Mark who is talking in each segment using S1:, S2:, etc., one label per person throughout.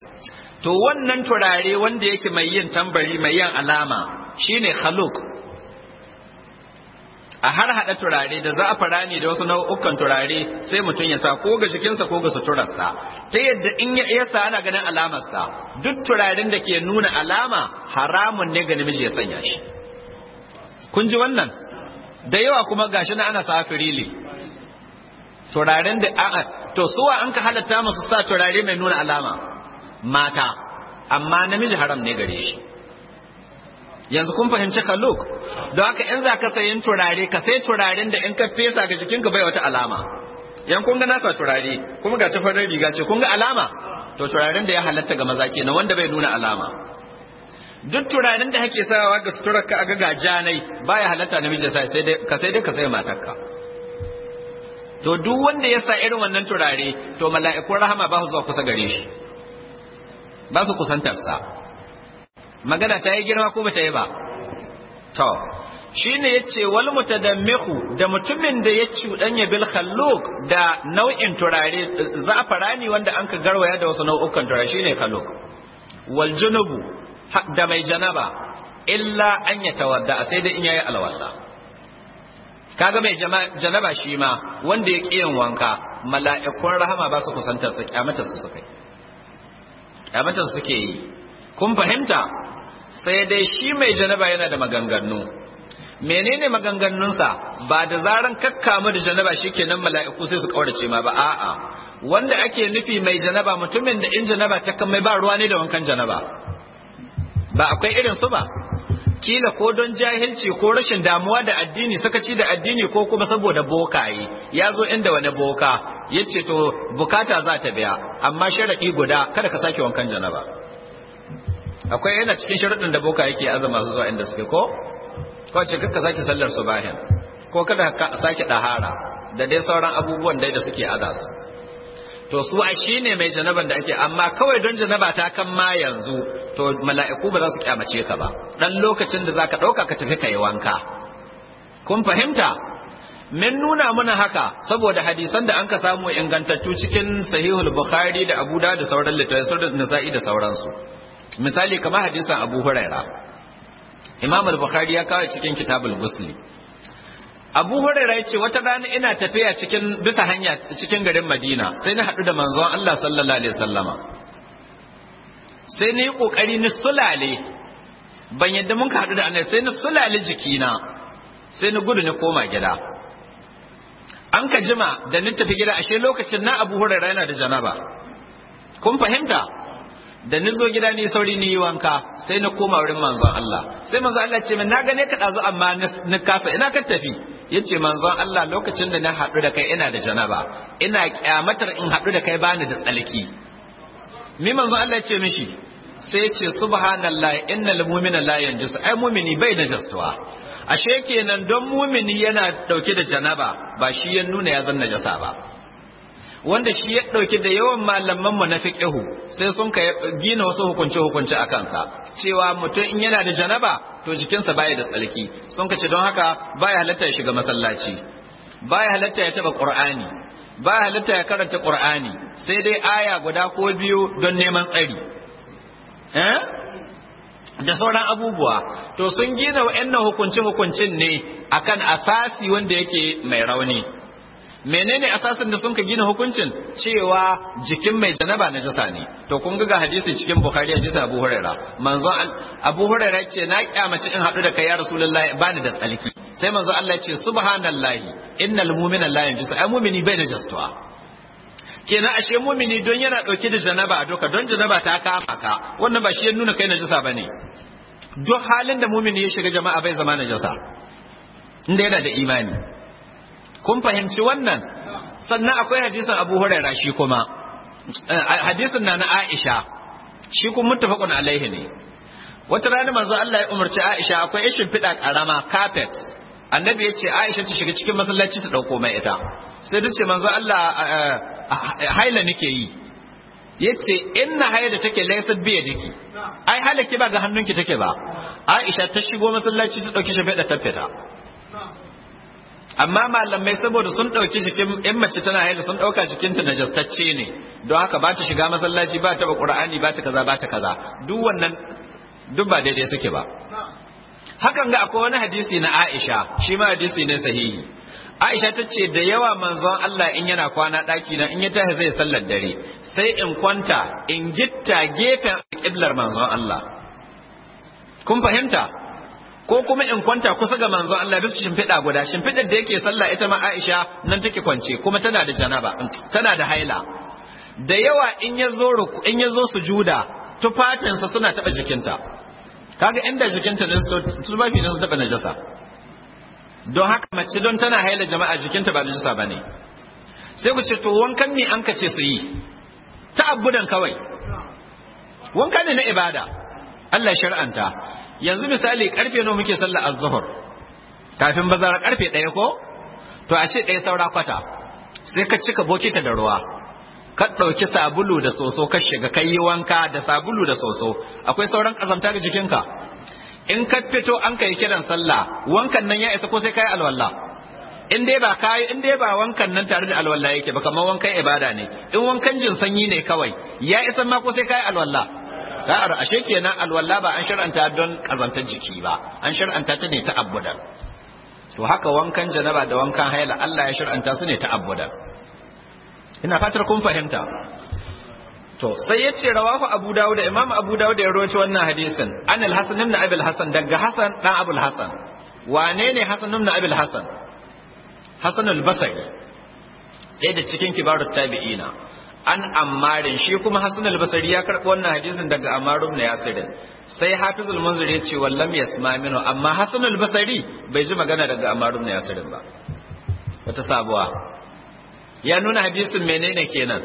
S1: to wannan turare wanda yake mai yin tambari mai yin alama shine khaluq. A har hada turare da za'afarani da wasu nau'ukan turare sai mutum ya sa ko ga jikinsa ko ga suturarsa ta yadda in ya sa ana ganin alamarsa. Duk turaren da ke nuna alama haramun ne ga namiji ya sanya shi. Kun ji wannan? Da yawa kuma gashi na ana sa firili turaren da to suwa an ka halatta musu sa turare mai nuna alama mata, amma namiji haram ne gare shi. Yanzu kun fahimci khaluk. Don haka in za ka sayin turare ka sai turaren da in ka fesa ga jikinka bai wata alama. Yan kun ga nasa turare kuma ga tafarin riga ce kun ga alama, to turaren da ya halatta ga maza kenan wanda bai nuna alama. Duk turaren da hake sawa ga suturarka a ga janai baya halatta namiji sai dai ka sai matarka. To duk wanda ya sa irin wannan turare to mala'ikun rahama ba su zuwa kusa gare shi, ba su kusantarsa. Magana ta yi girma ko bata yi ba? To shine yace wal mutadammihu da mutumin da ya cuɗanya bil khalluq da nau'in turare za'farani wanda an ka garwaya da wasu nau'ukan turare shine khalluq. Wal junubu da mai janaba illa an yatawadda sai dai in yayi alwala. Kaga mai janaba shi ma wanda ya kiyin wanka mala'ikun rahama ba su kusantar su kyamata su suke yi. Kun fahimta? Sai dai shi mai janaba yana da maganganu. Menene maganganunsa? Ba da zaran kakkamu da janaba shikenan mala'iku sai su kaurace ma ba, a'a. Wanda ake nufi mai janaba mutumin da in janaba ta kan mai ba ruwa ne da wankan janaba. Ba akwai irin su ba? Kila ko don jahilci ko rashin damuwa da addini, sakaci da addini, ko kuma saboda bokaye ya zo inda wani boka yace to bukata za ta biya amma sharadi guda kada ka sake wankan janaba. Akwai yana cikin sharuɗin da boka yake azama su zuwa inda suke ko ce kakka sake sallar subahin ko kada ka sake dahara da dai sauran abubuwan dai da suke aza su. To su a shine mai janaban da ake, amma kawai don janaba ta kan ma yanzu to mala'iku ba za su kyamace ka ba dan lokacin da zaka dauka ka tafi kai wanka. Kun fahimta? Min nuna muna haka saboda hadisan da anka samu ingantattu cikin sahihul bukhari da abu da sauran littattafai sunan nasa'i da sauransu. Misali kamar hadisan Abu Huraira, Imam al-Bukhari ya kawo cikin Kitabul Ghusl. Abu Huraira ya ce wata rana ina tafiya bisa hanya cikin garin Madina sai na haɗu da manzon Allah sallallahu alaihi wasallama. Sai ni kokari ni sulale, ban yadda mun ka haɗu da annabi sai ni sulale jikina, sai ni gudu ni koma gida. An ka jima da ni tafi gida ashe lokacin na Abu Huraira yana da janaba. Kun fahimta? Da ni zo gida ni sauri ni yi wanka sai na koma wurin manzon Allah. Sai manzon Allah ce min na gane ka dazu amma ni kasa ina ka tafi. Yace manzon Allah lokacin da na haɗu da kai ina da janaba, ina kyamatar in haɗu da kai bani da tsalki. Mi manzon Allah ce mishi sai ya ce subhanallahi innal mu'mina la yanjus, ai mu'mini bai najastuwa. Ashe kenan don mu'mini yana dauke da janaba ba shi ya nuna ya zan najasa ba. Wanda shi ya ɗauki da yawan malaman mu na fiqhu sai sun ka gina wasu hukunce a kansa cewa mutum in yana da janaba to jikinsa baya da tsarki, sun ka ce don haka baya halatta ya shiga masallaci, baya halatta ya taba Qur'ani, baya halatta ya karanta Qur'ani sai dai aya guda ko biyu don neman tsari da sauran abubuwa. To sun gina wa'annan hukuncin ne akan asasi wanda yake mai rauni. Menene asasin da sun ka gina hukuncin? Cewa jikin mai janaba najasa ne. To kun ga hadisi cikin Bukhari hadisi Abu Huraira. Manzon Abu Huraira ce na kyamaci in hadu da kai ya Rasulullahi bani da tsalki. Sai manzon Allah ce subhanallahi innal mu'mina la yanjus, ai mu'mini bai najastuwa. Kenan ashe mu'mini don yana dauke da janaba doka don janaba ta kama ka wannan ba shi ya nuna kai najasa bane. Duk halin da mu'mini ya shiga jama'a bai zama najasa inda yana da imani. Kun fahimci wannan? Sannan akwai hadisin Abu Hurairah shi kuma hadisin na Aisha shi kuma muttafaqun alaihi ne. Wata rana manzo Allah ya umarci Aisha akwai ishin fida karama carpet. Annabi ya ce Aisha ta shiga cikin masallaci ta dauko mai ita. Sai ta ce manzo Allah haila nake yi. Yace inna haida take laysa biya diki. Ai halaki ba ga hannunki take ba. Aisha ta shigo masallaci ta dauki shi fida ta fita. amma malamai saboda sun dauki jikin in mace tana haila sun dauka jikinta najastacce ne don haka ba ta shiga masallaci ba ta ba qur'ani ba ta kaza ba ta kaza duk wannan duk ba daidai suke ba. Hakan ga akwai wani hadisi na Aisha shi ma hadisi ne sahihi. Aisha ta ce da yawa manzon Allah in yana kwana ɗaki na in ya tashi zai sallar dare sai in kwanta in gitta gefen ƙiblar manzon Allah. Kun fahimta? Ko kuma in kwanta kusa ga manzon Allah bisa shimfiɗa guda shimfiɗar da yake sallah ita ma Aisha nan take kwance kuma tana da janaba tana da haila. Da yawa in ya zo sujuda tufafinsa suna taɓa jikinta. Kaga inda jikinta ne tufafi ne su taɓa najasa. Don haka mace don tana haila jama'a jikinta ba najasa bane. Sai ku ce to wankan ne an kace su yi ta abudan kawai. Wanka ne na ibada. Allah shar'anta. Yanzu misali karfe nawa muke sallar az-zuhr? Kafin bazara karfe 1 ko? To a ce 1 saura kwata. Sai ka cika bokita da ruwa. Ka dauki sabulu da soso ka shiga kai yi wanka da sabulu da soso. Akwai sauran kazamta ga jikinka? In ka fito an kai kiran sallah wankan nan ya isa ko sai kai alwala in dai ba wankan nan tare da alwala yake ba kamar wankan ibada ne in wankan jin sanyi ne kawai ya isa ma ko sai kai alwala ka'ar ashe kenan alwala ba an shar'anta don kazantar jiki ba an shar'anta ta ne ta abudan to haka wankan janaba da wankan haila Allah ya shar'anta su ne ta abudan ina fatar kun fahimta. To sai ya ce rawahu Abu Dawud Imam Abu Dawud ya rawaito wannan hadisin an al-Hasan ibn Abi al-Hasan daga Hasan dan Abu al-Hasan wane ne Hasan ibn Abi al-Hasan Hasan al-Basri ɗaya da cikin kibarut tabi'ina an Ammarin shi kuma Hasan al-Basri ya karɓi wannan hadisin daga Ammar ibn Yasir sai Hafizul Munzir ya ce wallam yasma minhu amma Hasan al-Basri bai ji magana daga Ammar ibn Yasir ba wata sabuwa ya nuna hadisin menene kenan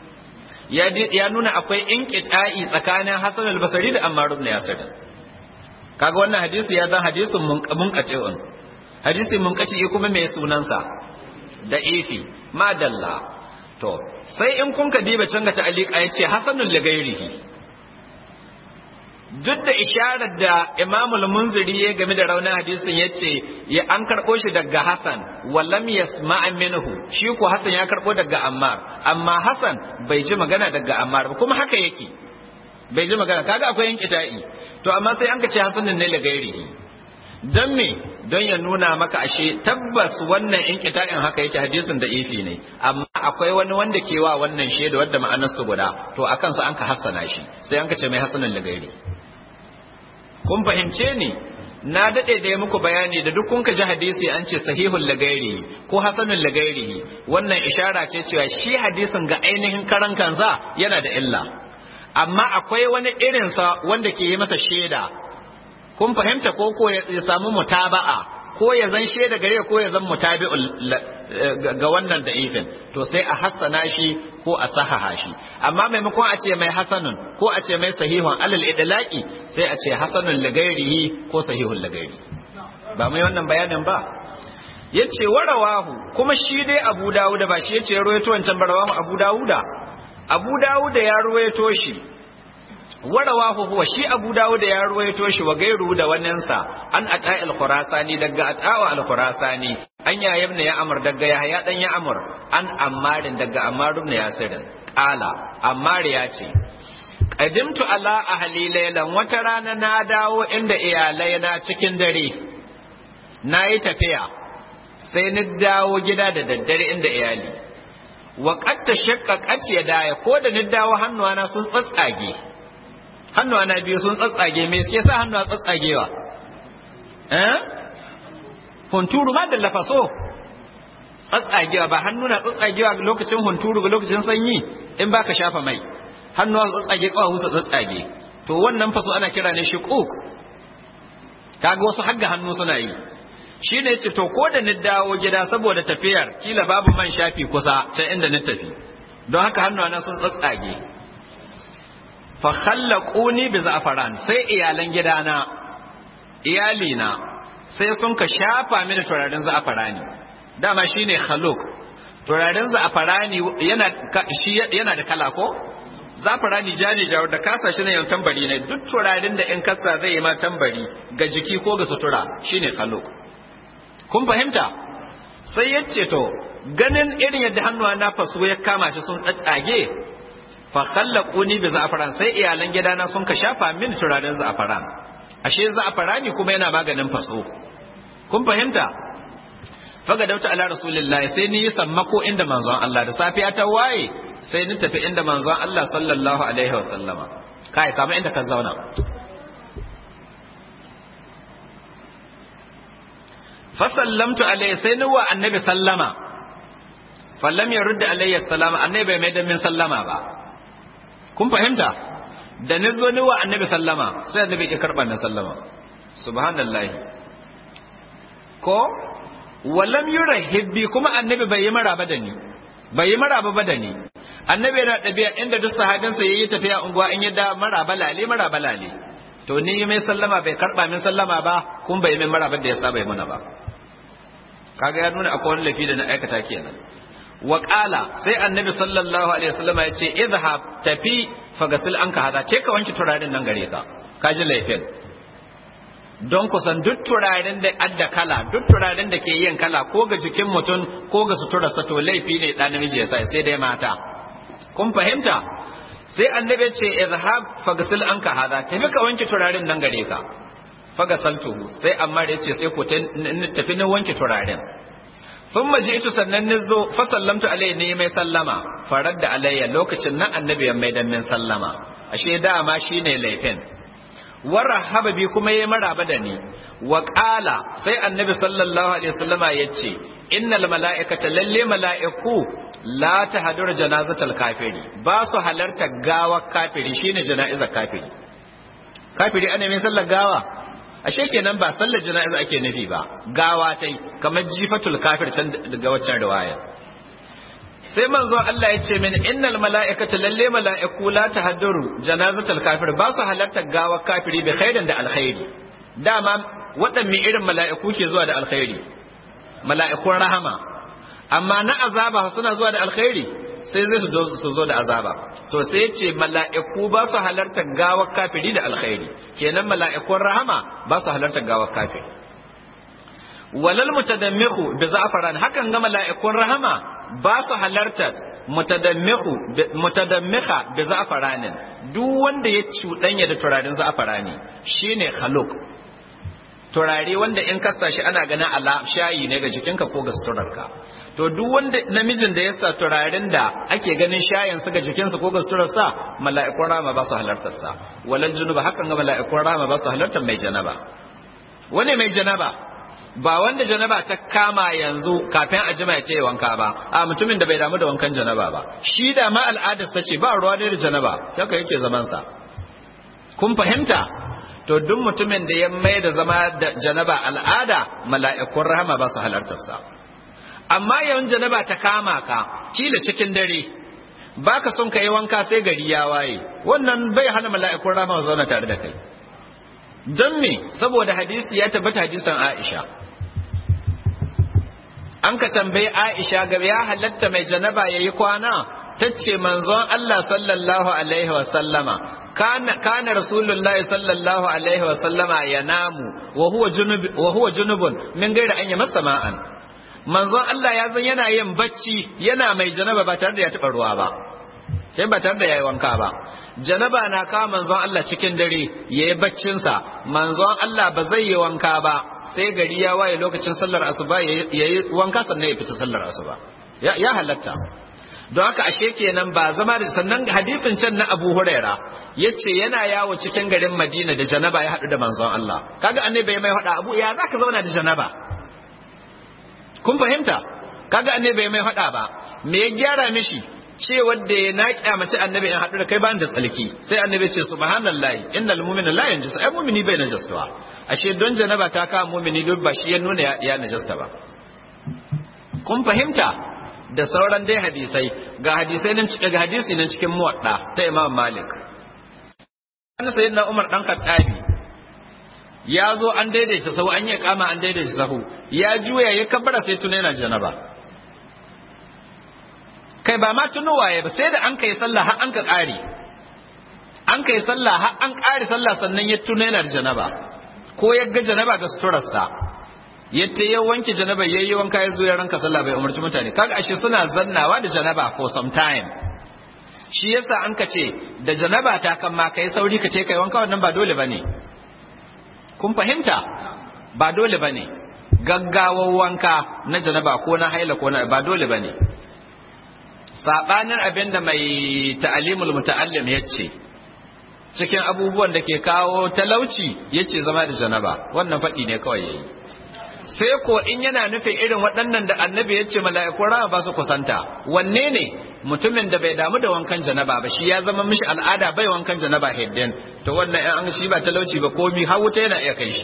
S1: ya nuna akwai inqita'i tsakanin Hassan al-Basri da Ammar ibn Yasir kaga wannan hadisi ya zan hadisin munqati'un hadisi munqati kuma me sunansa da ifi madalla to sai in kun ka diba can ga ta'liqa yace hasanul ligairihi duk da isharar da Imam al-Munziri ya game da raunin hadisin yace ya an karbo shi daga Hasan wallam yasma' minhu shi ko Hasan ya karbo daga Ammar amma Hasan bai ji magana daga Ammar ba kuma haka yake bai ji magana kaga akwai inqita'i to amma sai an ka ce Hasanin ne da gairihi dan me don ya nuna maka ashe tabbas wannan inqita'in haka yake hadisin da ifi ne amma akwai wani wanda ke wa wannan shaida wanda ma'anar su guda to akan sa an ka hassana shi sai an ka ce mai Hasanin da gairi kun fahimce ni na dade da ya muku bayani da duk kun ka ji hadisi an ce sahihul lagairi ko hasanul lagairi wannan ishara ce cewa shi hadisin ga ainihin karan kansa yana da illa amma akwai wani irin sa wanda ke yi masa shaida kun fahimta ko ya samu mutaba'a ko ya zan shaida gare ko ya zan mutabi'ul ga wannan da'ifin to sai a hassana shi ko a sahaha shi amma maimakon a ce mai hasanun ko a ce mai sahihun alal idlaqi sai a ce hasanun lagairihi ko sahihun lagairi ba mai wannan bayanin ba yace warawahu kuma shi dai Abu Dawud ba shi yace ruwaito wancan barawahu Abu Dawud ya ruwaito shi warawahu huwa shi Abu Dawud ya ruwaito shi wa gairu da wannansa an ata al-Khurasani daga atawa al-Khurasani an ya ibn ya amr daga Yahya dan ya amr an Ammarin daga Ammar ibn Yasir qala Ammar ya ce qadimtu ala ahli laylan wata rana na dawo inda iyalai na cikin dare nayi tafiya sai ni dawo gida da daddare inda iyali wa qad tashaqqaqat yadaya ko da ni dawo hannuwana sun tsatsage hannuwana biyu sun tsatsage me suke sa hannuwa tsatsagewa hunturu ma da lafaso tsatsagewa ba hannuna tsatsagewa lokacin hunturu ba lokacin sanyi in baka shafa mai hannuwa tsatsage kawahu su tsatsage to wannan faso ana kira ne shiquk kaga wasu hagga hannu suna yi shine yace to ko da ni dawo gida saboda tafiyar kila babu man shafi kusa can inda ni tafi don haka hannuwana sun tsatsage fa khallaquni bi za'faran sai iyalan gidana iyalina sai sun ka shafa mini turaren za'farani dama shine khaluq turaren za'farani yana da kala ko za'farani jani jawo da kasa shi ne yan tambari ne duk turaren da in kasa zai yi ma tambari ga jiki ko ga sutura shine khaluq kun fahimta sai ya ce to ganin irin yadda hannuwa na faso ya kama shi sun tsatsage fa khallaquni bi za'faran sai iyalan gidana sun ka shafa min turaren za'faran ashe za'farani kuma yana maganin faso kun fahimta faga dauta ala rasulillahi sai ni yi sammako inda manzon Allah da safiya ta waye sai ni tafi inda manzon Allah sallallahu alaihi wasallama kai samu inda ka zauna fa sallamtu alaihi sai ni wa annabi sallama fallam yurda alayhi salama annabi bai mai da min sallama ba kun fahimta da ni zo ni wa annabi sallama sai annabi ya karba na sallama subhanallahi ko walam yurahibbi kuma annabi bai yi maraba da ni bai yi maraba ba da ni annabi yana dabi'a inda duk sahabinsa yayi tafiya unguwa in yadda maraba lale to ni mai sallama bai karba min sallama ba kun bai min maraba da ya saba mana ba kaga ya nuna akwai wani lafi da na aikata kenan wa qala sai annabi sallallahu alaihi wasallam ya ce idhhab tafi fagasil anka hada ce ka wanki turaren nan gare ka kaji laifin don kusan duk turaren da adda kala duk turaren da ke yin kala ko ga jikin mutum ko ga suturarsa to laifi ne dan namiji ya sai dai mata kun fahimta sai annabi ya ce izhab fagasil anka hada tafi ka wanke turaren nan gare ka fagasaltuhu sai amma ya ce sai ku tafi ni wanke turaren thumma ji'tu sannan nizo fa sallamtu alayhi ne mai sallama faradda alayya lokacin nan annabi ya mai dan min sallama ashe dama shine laifin warahaba bi kuma yayi maraba da ni wa qala sai annabi sallallahu alaihi wasallama yace innal malaikata lalle malaiku la tahdur janazatal kafiri ba su halarta gawa kafiri shine jana'izar kafiri ana mai sallar gawa ashe kenan ba sallar jana'iza ake nufi ba gawa tai kamar jifatul kafir can daga waccan riwaya sai manzon Allah ya ce min innal mala'ikata lalle mala'iku la tahadduru janazatul kafir ba su halarta gawa kafiri bi khairin da alkhairi dama waɗanne irin mala'iku ke zuwa da alkhairi mala'ikun rahama amma na azaba suna zuwa da alkhairi sai zai su zo da azaba to sai ya ce mala'iku ba su halarta gawa kafiri da alkhairi kenan mala'ikun rahama ba su halarta gawa kafiri walal mutadammihu bi za'faran hakan ga mala'ikun rahama ba su halartar mutadammiha bi za'faranin duk wanda ya cuɗanya da turaren za'farani shine khaluk turare wanda in kasa shi ana ganin ala shayi ne ga jikinka ko ga suturarka to duk wanda namijin da ya sa turaren da ake ganin shayin su ga jikinsa ko ga suturarsa mala'ikun rama ba su halartar sa walal junuba hakan ga mala'ikun rama ba su halartar mai janaba wani mai janaba ba wanda janaba ta kama yanzu kafin a jima ya ce wanka ba a mutumin da bai damu da wankan janaba ba shi da ma al'adar ta ce ba ruwa da janaba haka yake zaman sa kun fahimta to duk mutumin da ya mai da zama da janaba al'ada mala'ikun rahama ba su halartar sa amma yawan janaba ta kama ka kila cikin dare baka son ka yi wanka sai gari ya waye wannan bai hana mala'ikun rahama su zauna tare da kai don me saboda hadisi ya tabbata hadisan Aisha an ka tambayi Aisha ga ya halatta mai janaba yayi kwana tace manzon Allah sallallahu alaihi wa sallama kana rasulullahi sallallahu alaihi wa sallama yanamu wa huwa junubun min gaira an yamassa ma'an manzon Allah ya zan yana yin bacci yana mai janaba ba tare da ya taba ruwa ba sai ba tare da yayi wanka ba janaba na ka manzon Allah cikin dare yayi baccin sa manzon Allah ba zai yi wanka ba sai gari ya waye lokacin sallar asuba yayi wanka sannan ya fita sallar asuba ya halatta don haka ashe kenan ba zama da sannan hadisin can na Abu Huraira yace yana yawo cikin garin Madina da janaba ya hadu da manzon Allah kaga annabi mai hada Abu ya zaka zauna da janaba kun fahimta kaga annabi mai hada ba me ya gyara mishi ce wanda ya na kyamace annabi in haɗu da kai ba da tsalki sai annabi ce subhanallahi innal mu'mina la yanjus ai mu'mini bai najastuwa ashe don janaba ta kama mu'mini duk ba shi ya nuna ya najasta ba kun fahimta da sauran dai hadisai ga hadisai nan cikin ga hadisi nan cikin muwadda ta Imam Malik annabi sayyidina Umar dan Khattabi ya zo an daidaita sahu an yi kama an daidaita sahu ya juya ya kabbara sai tuna yana janaba kai ba ma tunowaye ba sai da an kai sallah har an ka ƙare an kai sallah har an ƙare sallah sannan ya tuna yana da janaba ko ya ga janaba ga suturarsa yadda ya wanke janaba yayi wanka ya zo ya ranka sallah bai umarci mutane kaga ashe suna zannawa da janaba for some time shi yasa an ka ce da janaba ta kan ma kai sauri ka ce kai wanka wannan ba dole bane kun fahimta ba dole bane gaggawar wanka na janaba ko na haila ko na ba dole bane sabanin abinda mai ta'alimul muta'allim yace cikin abubuwan da ke kawo talauci yace zama da janaba wannan faɗi ne kawai yayi sai ko in yana nufin irin waɗannan da annabi yace mala'ikun rama ba su kusanta wanne ne mutumin da bai damu da wankan janaba ba shi ya zama mishi al'ada bai wankan janaba hiddin to wannan in an shi ba talauci ba komi har wuta yana iya kai shi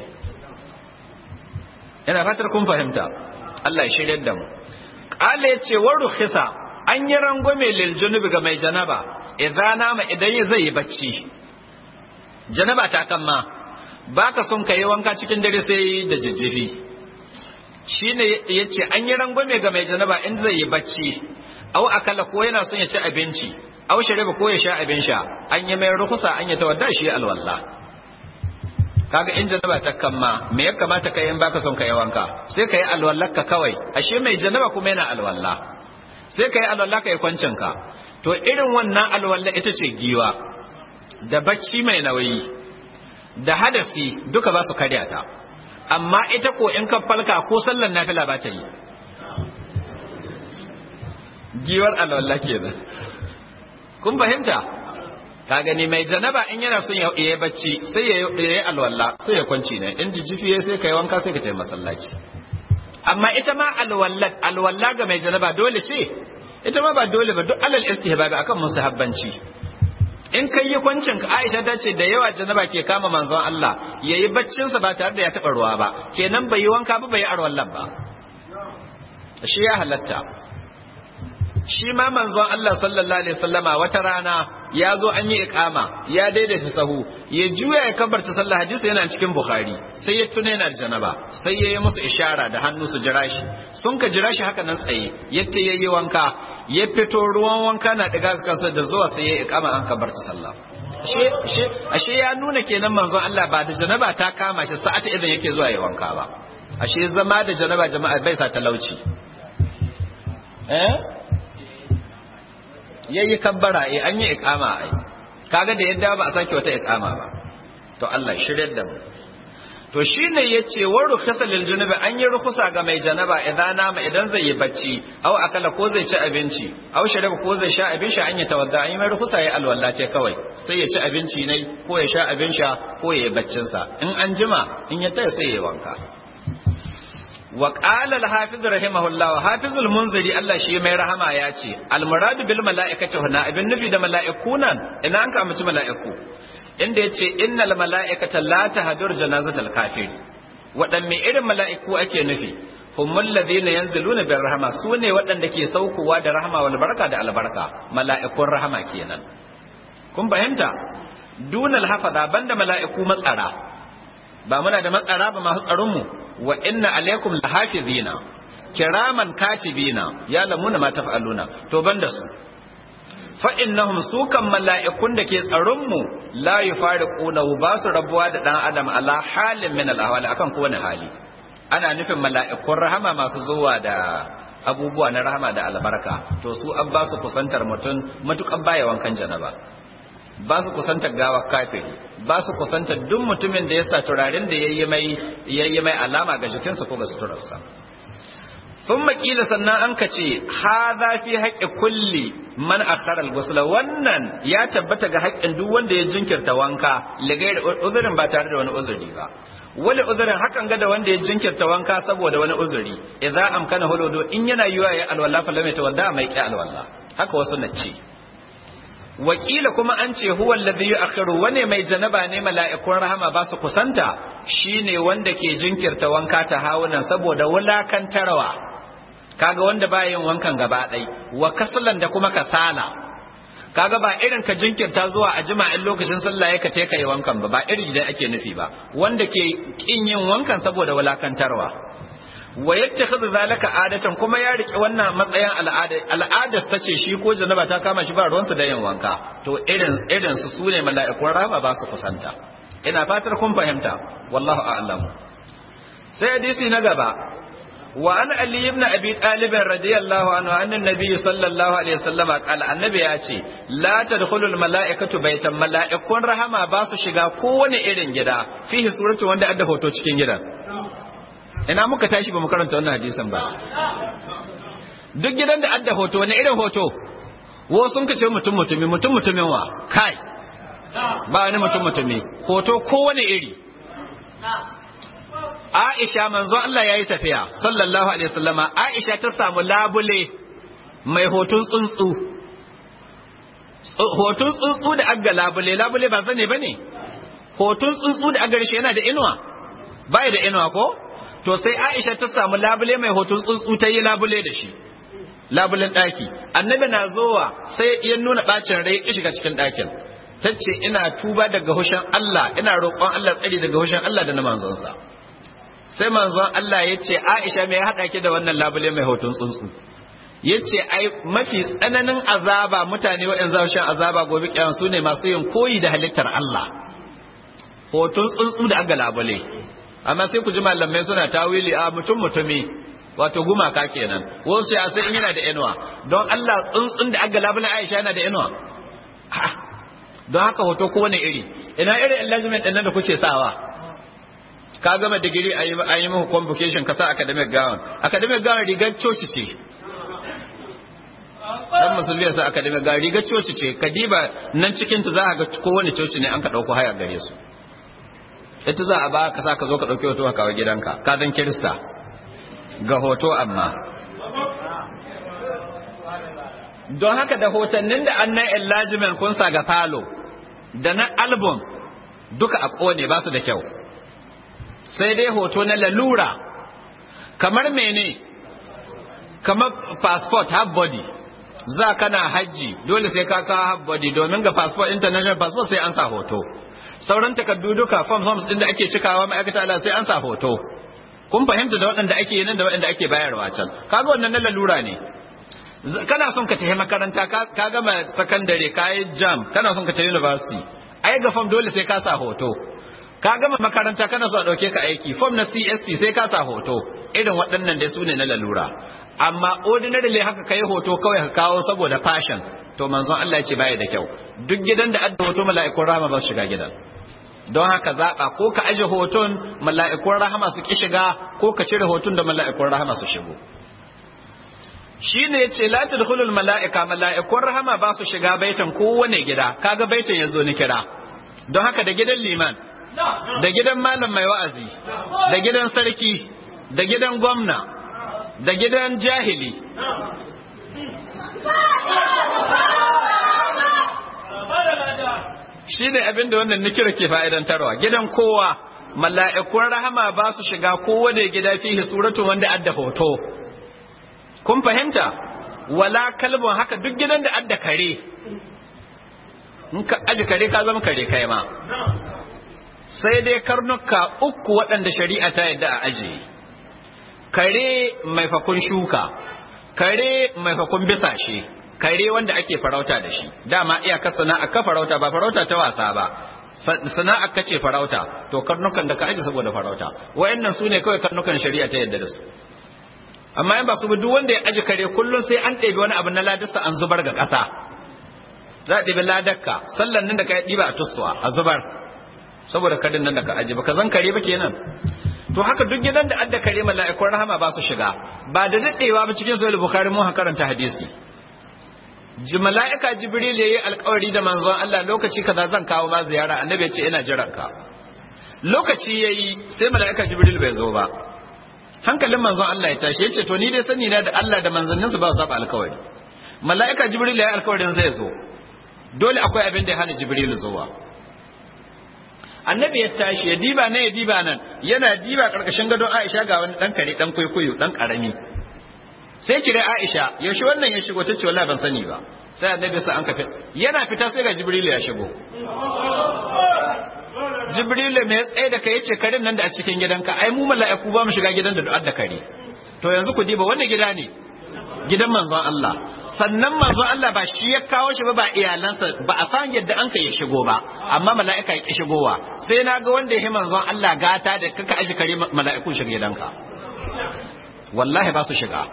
S1: yana fatar kun fahimta Allah ya shirye da mu qala yace wa rukhisa an yi rangwame lil junubi ga mai janaba idan nama idan zai yi bacci janaba ta kamma baka son kai wanka cikin dare sai da jijjifi shine yace an yi rangwame ga mai janaba in zai yi bacci au akala ko yana son ya ci abinci au shariba ko ya sha abin sha an yi mai rukusa an yi tawadda shi alwala kaga in janaba ta kamma me ya kamata kai in baka son kai wanka sai kai alwallarka kawai ashe mai janaba kuma yana alwala sai kai alwala kai kwancin ka to irin wannan alwala ita ce giwa da bacci mai nauyi da hadasi duka ba su karya ta amma ita ko in ka falka ko sallar nafila ba ta yi giwar alwala kenan kun fahimta ka gani mai janaba in yana son ya yi bacci sai ya yi alwala sai ya kwanci ne in jijjifi sai kai wanka sai ka tafi masallaci amma ita ma alwala ga mai janaba dole ce ita ma ba dole ba duk alal istihbab akan mustahabbanci in kai yi kwancin ka Aisha ta ce da yawa janaba ke kama manzon Allah yayi baccin sa ba tare da ya taba ruwa ba kenan bai yi wanka ba bai yi alwala ba shi ya halatta shi ma manzon Allah sallallahu alaihi wasallama wata rana ya zo an yi iqama ya daidaita sahu ya juya ya kabarta sallah hadisi yana cikin Bukhari sai ya tuna yana da janaba sai ya yi musu ishara da hannu su jira shi sun ka jira shi haka nan tsaye yadda ya yi wanka ya fito ruwan wanka na diga kansa da zuwa sai ya iqama an kabarta sallah ashe ya nuna kenan manzon Allah ba da janaba ta kama shi sa'ata idan yake zuwa ya wanka ba ashe zama da janaba jama'a bai sa talauci yayi kabbara an yi iqama ai kaga da yadda ba a sake wata iqama ba to Allah shiryar da mu to shine yace waru khasalil junubi an yi rukusa ga mai janaba idan nama idan zai yi bacci au akala ko zai ci abinci au shariba ko zai sha abin sha an yi tawadda an yi mai rukusa ya alwala ce kawai sai ya ci abinci ne ko ya sha abin sha ko ya yi baccin sa in an jima in ya taya sai ya wanka wa qala al-hafiz rahimahullah wa hafizul munziri Allah shi mai rahama ya ce al-murad bil mala'ikati huna abin nufi da mala'iku nan ina an ka mutu mala'iku inda yace innal mala'ikata la tahdur janazatal kafir wadanne irin mala'iku ake nufi humul ladina yanziluna bir rahama sune wadanda ke saukowa da rahama wal baraka da albarka mala'ikun rahama kenan kun fahimta dunal hafaza banda mala'iku matsara ba muna da matsara ba masu tsaron mu wa inna alaikum lahafizina kiraman katibina ya lamuna ma taf'aluna to banda su fa innahum sukan mala'ikun da ke tsaron mu la yufariquna ba su rabuwa da dan adam ala halin min al-ahwali akan kowane hali ana nufin mala'ikun rahama masu zuwa da abubuwa na rahama da albarka to su an ba su kusantar mutum matukan baya wankan janaba ba su kusantar gawar kafiri ba su kusantar duk mutumin da ya sa turaren da yayi mai alama ga jikinsa ko ga suturarsa sun makila sannan an ka ce ha za fi haƙƙi kulli man akhara al-ghusl wannan ya tabbata ga haƙƙin duk wanda ya jinkirta wanka ligair uzurin ba tare da wani uzuri ba wani uzurin hakan ga da wanda ya jinkirta wanka saboda wani uzuri idza amkana huludu in yana yiwa ya alwala fa lam yatawadda mai ki alwala haka wasu na ce wakila kuma an ce huwa alladhi yu'akhiru wane mai janaba ne mala'ikun rahama ba su kusanta shine wanda ke jinkirta wanka ta hawunan saboda wulakantarwa kaga wanda ba yin wankan gaba ɗai wa kasalan da kuma kasala kaga ba irin ka jinkirta zuwa a jima'in lokacin sallah ya kace kai wankan ba irin da ake nufi ba wanda ke kin yin wankan saboda wulakantarwa wa yattakhidhu zalika adatan kuma ya riki wannan matsayin al'ada sace shi ko janaba ta kama shi ba ruwansa da yin wanka to irin su sune mala'ikun rahama ba su kusanta ina fatar kun fahimta wallahu a'lam sai hadisi na gaba wa an ali ibn abi talib radiyallahu anhu anna nabiy sallallahu alaihi wasallam qala annabi ya ce la tadkhulul malaikatu baytan malaikun rahama ba su shiga kowane irin gida fihi suratu wanda adda hoto cikin gidan ina muka tashi ba mu karanta wannan hadisin ba duk gidan da adda hoto wani irin hoto wo sun kace mutumin wa kai ba wani mutumi hoto kowane iri Aisha manzo Allah yayi tafiya sallallahu alaihi wasallama Aisha ta samu labule mai hoton tsuntsu da aga labule ba zane bane hoton tsuntsu da aga shi yana da inuwa bai da inuwa ko to sai Aisha ta samu labule mai hoton tsuntsu ta yi labule da shi labulen daki annabi na zowa sai ya nuna bacin rai ya shiga cikin dakin tace ina tuba daga hushin Allah ina roƙon Allah tsari daga hushin Allah da na manzonsa sai manzon Allah ya ce Aisha me ya haɗa ki da wannan labule mai hoton tsuntsu ya ce ai mafi tsananin azaba mutane waɗanda za su shan azaba gobe kiyama su ne masu yin koyi da halittar Allah hoton tsuntsu da aga labule amma sai ku ji malamai suna tawili a mutumi wato gumaka kenan wasu ce a sai in yana da inuwa don Allah tsuntsun da aga labule Aisha yana da inuwa don haka hoto kowane iri ina irin enlargement ɗin nan da kuke sawa ka gama digiri a yi muku convocation ka sa academic gown rigar coci ce dan musulmi ya sa academic gown rigar coci ce ka diba nan cikin ta za ka ga kowane coci ne an ka dauko haya gare su ita za a ba ka sa ka zo ka dauke hoto ka kawo gidanka ka zan kirista ga hoto amma don haka da hotannin da annan enlargement kun sa ga falo da na album duka a kone ba su da kyau sai dai hoto na lalura kamar mene kamar passport half body za kana hajji dole sai ka kawo half body domin ga passport international passport sai an sa hoto sauran takardu duka forms din da ake cikawa ma'aikata Allah sai an sa hoto kun fahimta da waɗanda ake nan da waɗanda ake bayarwa can kaga wannan na lalura ne kana son ka tafi makaranta ka gama secondary ka yi jam kana son ka tafi university ai ga form dole sai ka sa hoto ka gama makaranta kana so a dauke ka aiki form na CST sai ka sa hoto irin waɗannan dai sune na lalura amma ordinarily haka kai hoto kawai ka kawo saboda fashion to manzon Allah ya ce baya da kyau duk gidan da adda hoto mala'ikun rahama ba su shiga gidan don haka zaba ko ka aje hoton mala'ikun rahama su ki shiga ko ka cire hoton da mala'ikun rahama su shigo shine yace la tadkhulul mala'ika mala'ikun rahama ba su shiga baitan kowane gida kaga baitan yazo ni kira don haka da gidan liman da gidan malam mai wa'azi da gidan sarki da gidan gwamna da gidan jahili shi ne abinda wannan nikira ke fa'idantarwa gidan kowa mala'ikun rahama ba su shiga kowane gida fihi suratu wanda adda hoto kun fahimta wala kalbun haka duk gidan da adda kare in ka aji kare ka zama kare kai ma sai dai karnuka uku waɗanda shari'a ta yadda a ajiye kare mai fakun shuka kare mai fakun bisashe kare wanda ake farauta da shi dama iyaka sana'a ka farauta ba farauta ta wasa ba sana'a ka ce farauta to karnukan da ka aji saboda farauta wayannan su ne kawai karnukan shari'a ta yadda da su amma in ba su duk wanda ya aji kare kullum sai an ɗebi wani abu na ladarsa an zubar ga ƙasa za a ɗebi ladarka sallan nan da ka ɗiba a tussuwa a zubar saboda karin nan da ka aji baka zan kare ba kenan to haka duk gidan da adda kare mala'ikun rahama ba su shiga ba da daɗewa ba cikin sahih bukhari mun karanta hadisi mala'ika jibril yayi alƙawari da manzon Allah lokaci kaza zan kawo ma ziyara annabi ya ce ina jiran ka lokaci yayi sai mala'ika jibril bai zo ba hankalin manzon Allah ya tashi yace to ni dai sani na da Allah da manzanninsa ba su saba alƙawari mala'ika jibril yayi alƙawarin zai zo dole akwai abin da ya hana jibril zuwa annabi ya tashi ya diba nan yana diba karkashin gadon Aisha ga wani dan kare dan kwaikwayo dan karami sai kire Aisha yaushe wannan ya shigo tace wallahi ban sani ba sai annabi sa an kafe yana fita sai ga jibril ya shigo jibril mai tsaye da kai yace karin nan da a cikin gidanka ai mu mala'iku ba mu shiga gidan da du'ar da kare to yanzu ku diba wannan gida ne gidan manzon Allah sannan manzon Allah ba shi ya kawo shi ba iyalansa ba a san yadda an kai ya shigo ba amma mala'ika ya ki shigowa sai na ga wanda ya manzon Allah gata da kaka aji kare mala'iku shiga gidanka wallahi ba su shiga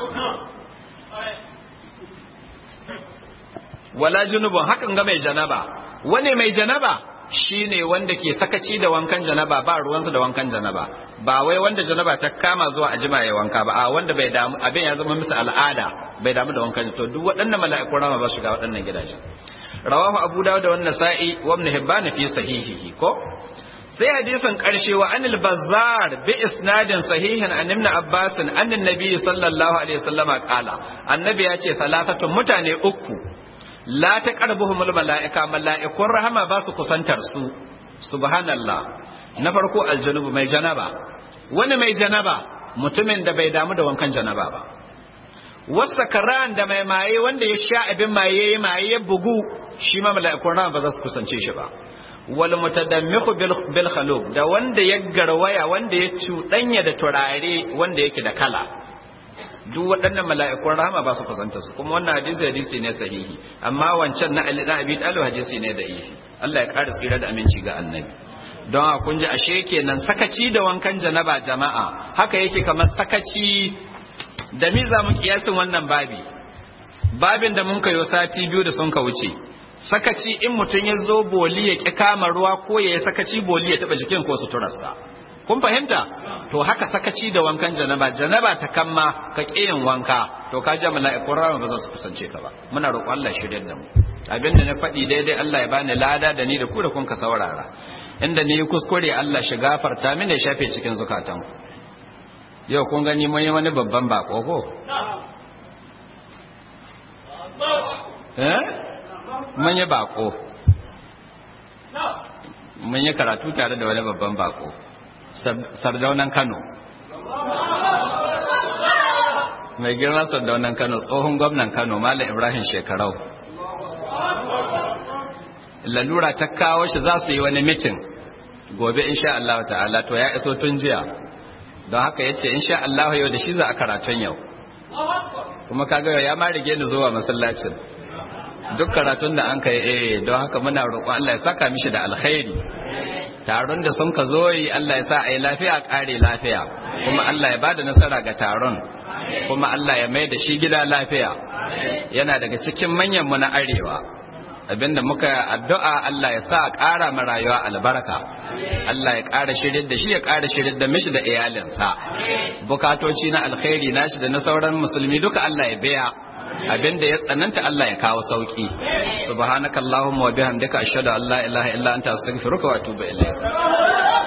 S1: wala junubun hakan ga mai janaba wane mai janaba shine wanda ke sakaci da wankan janaba ba ruwansa da wankan janaba ba wai wanda janaba ta kama zuwa ajima ya wanka ba a wanda bai damu abin ya zama musu al'ada bai damu da wankan to duk waɗannan mala'ikun rama ba su shiga waɗannan gidaje rawahu abu dawud da wannan sa'i wa ibn hibban fi sahihihi ko sai hadisin karshe wa anil bazzar bi isnadin sahihin an ibn abbas an annabi sallallahu alaihi wasallama qala annabi ya ce salatatun mutane uku la taqrabuhumul malaika malaikun rahama ba su kusantar su subhanallah na farko aljanubu mai janaba wani mai janaba mutumin da bai damu da wankan janaba ba wasakaran da mai maye wanda ya sha abin maye ya bugu shi ma malaikun rahama ba za su kusance shi ba wal mutadammihu bil khaluq da wanda ya garwaya wanda ya cuɗanya da turare wanda yake da kala duk waɗannan mala'ikun rahama ba su kusanta su kuma wannan hadisi ne sahihi amma wancan na Ali da Abi Talib hadisi ne da ihi Allah ya ƙara tsira da aminci ga annabi don a kun ji ashe kenan sakaci da wankan janaba jama'a haka yake kamar sakaci da mi za mu kiyasin wannan babin da mun kayo sati biyu da sun ka wuce sakaci in mutum ya zo boli ya ƙi kama ruwa ko ya yi sakaci boli ya taɓa jikin ko suturarsa kun fahimta to haka sakaci da wankan janaba ta kamma ka kiyin wanka to ka ja mala'ikun rahama ba za su kusance ka ba muna roƙon Allah shirye da mu abinda na faɗi daidai Allah ya bani lada da ni da ku da kun ka saurara inda ni kuskure Allah shi gafarta mini ya shafe cikin zukatan ku yau kun gani mun yi wani babban bako ko mun yi bako mun yi karatu tare da wani babban bako Sardaunan Kano mai girma Sardaunan Kano tsohon gwamnan Kano Malam Ibrahim Shekarau lalura ta kawo shi za su yi wani mitin gobe insha Allah ta'ala to ya iso tun jiya don haka yace insha Allah yau da shi za a karatun yau kuma kaga ya ma rige ni zuwa masallacin duk karatun da an kai don haka muna roƙon Allah ya saka mishi da alkhairi taron da sun ka zo yi Allah ya sa a yi lafiya ƙare lafiya kuma Allah ya bada nasara ga taron kuma Allah ya mai da shi gida lafiya yana daga cikin manyanmu na arewa abinda muka addu'a Allah ya sa ƙara ma rayuwa albarka Allah ya ƙara shirin da shi ya ƙara shirin da mishi da iyalinsa bukatoci na alkhairi nashi da na sauran musulmi duka Allah ya biya abinda ya tsananta Allah ya kawo sauki subhanakallahumma wa bihamdika ashhadu an la ilaha illa anta astaghfiruka wa atubu ilayk